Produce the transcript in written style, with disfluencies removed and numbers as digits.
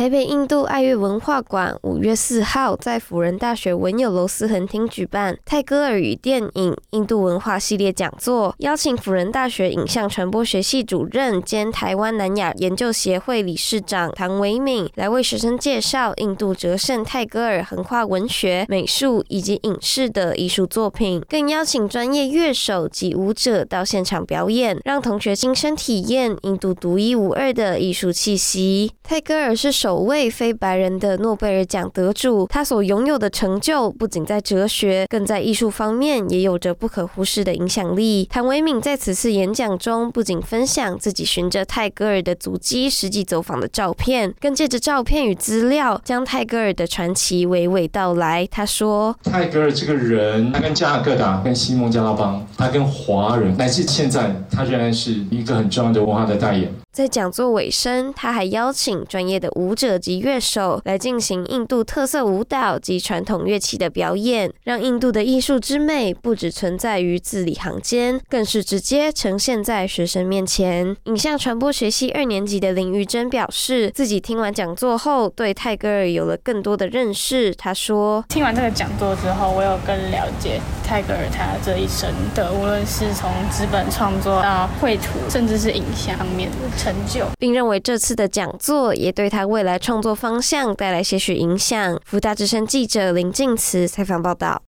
台北印度爱乐文化馆5月4号在辅仁大学文友楼思衡厅举办泰戈尔与电影印度文化系列讲座，邀请辅仁大学影像传播学系主任兼台湾南亚研究协会理事长唐维敏来为学生介绍印度哲圣泰戈尔横跨文学、美术以及影视的艺术作品，更邀请专业乐手及舞者到现场表演，让同学亲身体验印度独一无二的艺术气息。泰戈尔是首位非白人的诺贝尔奖得主，他所拥有的成就不仅在哲学，更在艺术方面也有着不可忽视的影响力。谭维敏在此次演讲中不仅分享自己循着泰戈尔的足迹实际走访的照片，更借着照片与资料将泰戈尔的传奇娓娓道来。他说， 泰戈尔这个人，他跟加尔各答、跟西蒙加拉邦，他跟华人，乃至现在他仍然是一个很重要的文化的代言。 在讲座尾声，他还邀请专业的舞者及乐手来进行印度特色舞蹈及传统乐器的表演，让印度的艺术之美不只存在于字里行间，更是直接呈现在学生面前。影像传播学系2年级的林玉珍表示，自己听完讲座后对泰戈尔有了更多的认识。他说， 听完这个讲座之后，我有更了解泰戈尔他这一生的，无论是从纸本创作到绘图，甚至是影像方面的成就， 并认为这次的讲座也对他未来创作方向带来些许影响。福大之声记者林静慈采访报道。